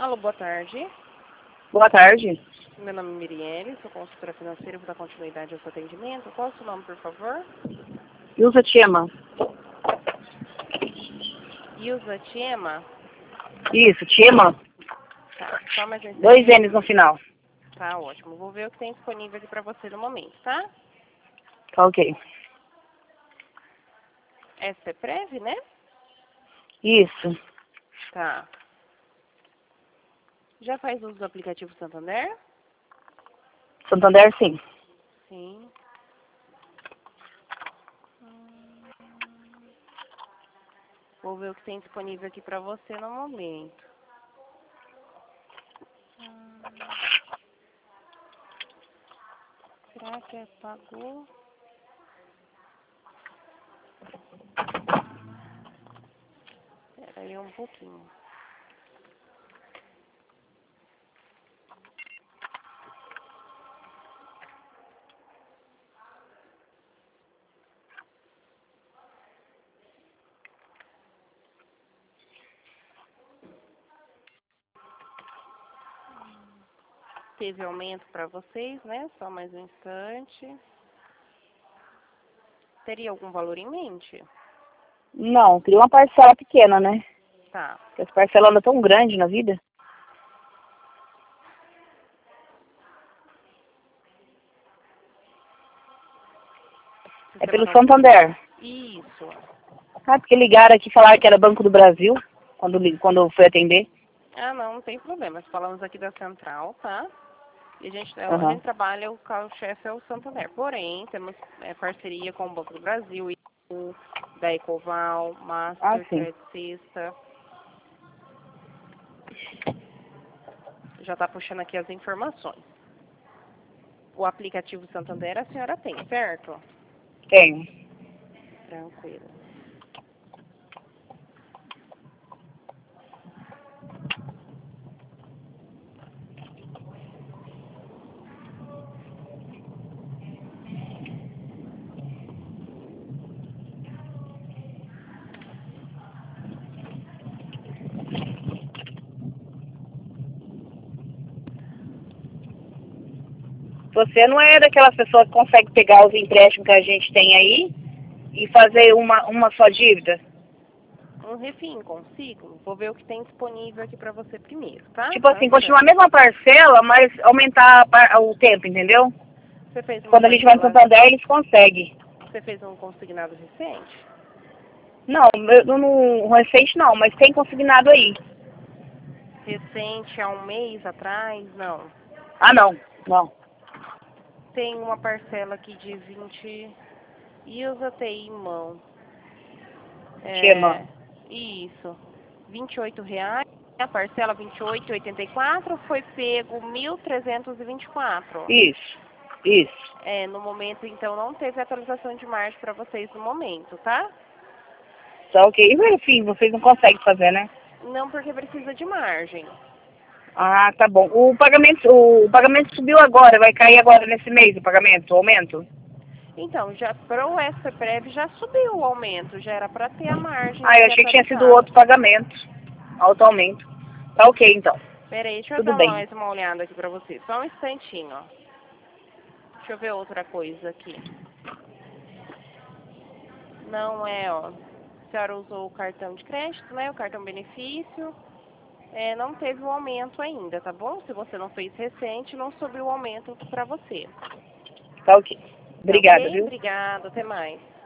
Alô, boa tarde. Boa tarde. Meu nome é Mirielle, sou consultora financeira, vou dar continuidade ao seu atendimento. Qual é o seu nome, por favor? Ilza Tiema. Ilza Tiema? Isso, Tiema. Tá, só mais um Dois instantinho. N's no final. Tá, ótimo. Vou ver o que tem disponível aqui pra você no momento, tá? Tá ok. É CPREV, né? Isso. Tá. Já faz uso do aplicativo Santander? Santander, sim. Sim. Vou ver o que tem disponível aqui pra você no momento. Será que pagou? Espera aí um pouquinho. Teve aumento para vocês, né? Só mais um instante. Teria algum valor em mente? Não, queria uma parcela pequena, né? Tá. Porque as parcelas andam tão grandes na vida. É Sistema pelo não... Santander. Isso. Ah, porque ligaram aqui e falaram que era Banco do Brasil, quando eu fui atender. Ah, não tem problema. Falamos aqui da central, tá? E a gente Aham. trabalha, o carro-chefe é o Santander. Porém, temos parceria com o Banco do Brasil, da Ecoval, Ah, Master, sim. Credit Sexta. Já está puxando aqui as informações. O aplicativo Santander a senhora tem, certo? Tenho. Tranquilo. Você não é daquelas pessoas que consegue pegar os empréstimos que a gente tem aí e fazer uma só dívida? Um refim consigo. Vou ver o que tem disponível aqui para você primeiro, tá? Tipo Só um assim, continuar a instante. mesma parcela, mas aumentar o tempo, entendeu? Você fez uma Quando a gente vai no parcela, Santander, eles conseguem. você fez um consignado recente? Não, no recente não, mas tem consignado aí. Recente há um mês atrás? Não. Ah, não. Não. Tem uma parcela aqui de 20 e usa TI em mão. Chama. Isso. R$ 28. A parcela 28,84 foi pego 1.324. Isso. Isso. No momento, então, não teve atualização de margem para vocês no momento, tá? Tá ok. Enfim, vocês não conseguem fazer, né? Não, porque precisa de margem. Ah, tá bom. O pagamento subiu agora, vai cair agora nesse mês o pagamento, o aumento? Então, já para o SPREV já subiu o aumento, já era para ter a margem Ah, eu aqui achei que tinha sido outro atualizada. pagamento. Alto aumento. Tá ok, então. Pera aí, deixa eu Tudo dar bem. mais uma olhada aqui para você. Só um instantinho, ó. Deixa eu ver outra coisa aqui. Não é, ó. A senhora usou o cartão de crédito, né? O cartão benefício. Não teve o aumento ainda, tá bom? Se você não fez recente, não subiu o aumento para você. Tá ok. Tá Obrigada, ok? viu? Obrigada, até mais.